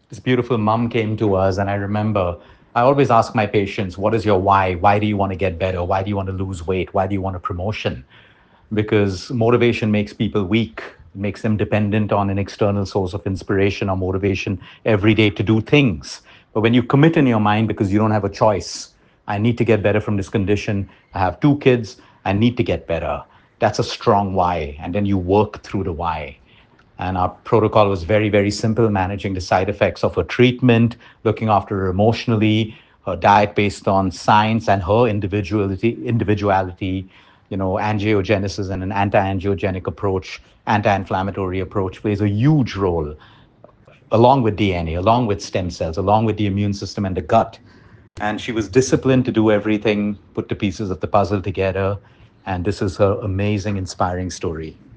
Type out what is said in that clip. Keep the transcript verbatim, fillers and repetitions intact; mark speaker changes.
Speaker 1: This beautiful mom came to us, and I remember I always ask my patients, what is your why? Why do you want to get better? Why do you want to lose weight? Why do you want a promotion? Because motivation makes people weak. It makes them dependent on an external source of inspiration or motivation every day to do things. But when you commit in your mind because you don't have a choice, I need to get better from this condition. I have two kids. I need to get better. That's a strong why. And then you work through the why. And our protocol was very, very simple, managing the side effects of her treatment, looking after her emotionally, her diet based on science and her individuality, individuality, you know, angiogenesis and an anti-angiogenic approach, anti-inflammatory approach plays a huge role along with D N A, along with stem cells, along with the immune system and the gut. And she was disciplined to do everything, put the pieces of the puzzle together. And this is her amazing, inspiring story.